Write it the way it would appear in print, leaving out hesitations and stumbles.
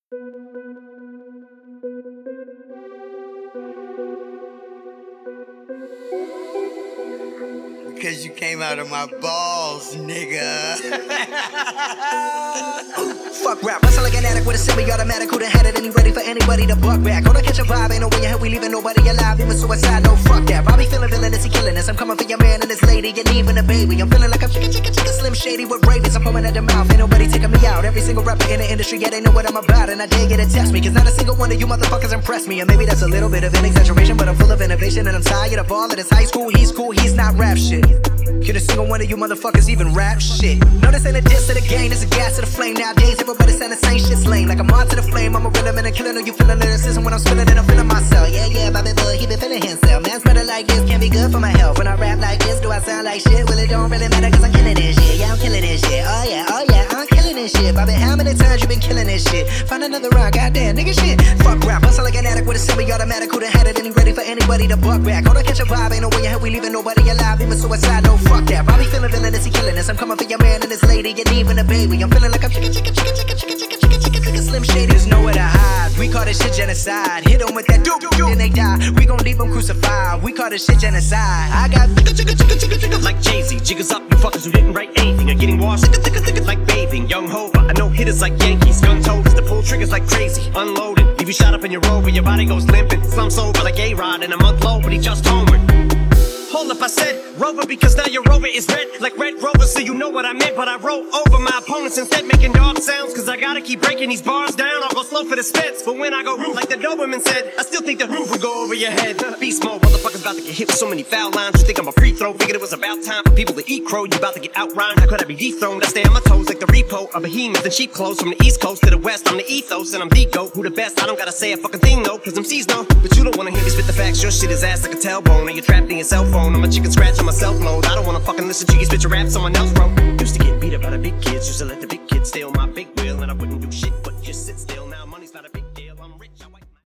Because you came out of my balls, nigga. Fuck rap, hustle like an addict with a semi-automatic. Who done had it and he ready for anybody to buck back? Gonna catch a vibe, ain't no way in hell we leaving nobody alive. Even suicide, no fuck that. Bobby feeling villainous, he killing us. I'm coming for your man and his lady, and even a baby. I'm feeling like I'm chicken, Slim Shady with rabies. I'm foaming at the mouth, ain't nobody taking me out. Every single rapper in the industry, yeah, they know what I'm about. And I dare get a text me, cause not a single one of you motherfuckers impress me. And maybe that's a little bit of an exaggeration, but I'm full of innovation. And I'm tired of all of this high school, he's cool, he's not rap shit. Could a single one of you motherfuckers even rap shit? No, this ain't a diss to the game, this a gas to the flame. Nowadays, everybody saying the same shit's lame. Like I'm on to the flame, I'm a rhythm and a killer. Know you feeling lyricism when I'm spilling it, I'm feeling myself. Yeah, Bobby Bud, he been feeling himself. Man, smelling like this can't be good for my health. When I rap like this, do I sound like shit? Well, it don't really matter cause I'm killing this shit. Yeah, I'm killing this shit. Oh yeah, I'm killing this shit. Bobby, how many times you been killing this shit? Find another round, goddamn, nigga shit. Fuck rap, hustle like an addict with a semi-automatic. Who done had it and he ready for anybody to buck back? Gonna catch a vibe, ain't no way in hell we leaving nobody alive. Even suicide, no fuck that. Bobby feeling villainous, he killing us. I'm coming for your man and his lady, and even a baby. I'm feeling like I'm chicken, Slim Shady. There's nowhere to hide. We call this shit genocide. Hit them with that doop, then they die. We gon' leave them crucified. We call this shit genocide. I got like Jay-Z, jiggers up, you fuckers who didn't write anything are getting washed like bathing. Young Hova, I know hitters like Yankees, gun toters to pull triggers like crazy. Unloaded, leave you shot up in your Rover, your body goes limping. Slumps over like A-Rod in a month low, but he just homered. Hold up, I said Rover because now your Rover is red like Red Rover, so you know what I meant. But I wrote over my opponents instead, making dog sounds, cause I gotta keep breaking these bars down. I'll go slow for the spits, but when I go roof like the Doberman said, I still think the roof will go over your head. Beast mode, motherfuckers about to get hit with so many foul lines. You think I'm a free throw, figured it was about time for people to eat crow. You about to get outrhymed, how could I be dethroned? I stay on my toes like the repo of behemoths and cheap clothes. From the east coast to the west, I'm the ethos and I'm the GOAT. Who the best? I don't gotta say a fucking thing though, cause MCs know. But you don't wanna hear me spit the facts, your shit is ass like a tailbone. And you're trapped in your cell phone, I'm a chicken scratch on my cell phone. I don't wanna fucking listen to you spit your rap someone else wrote. Used to get beat up by the big kids, used to let the big kids steal my big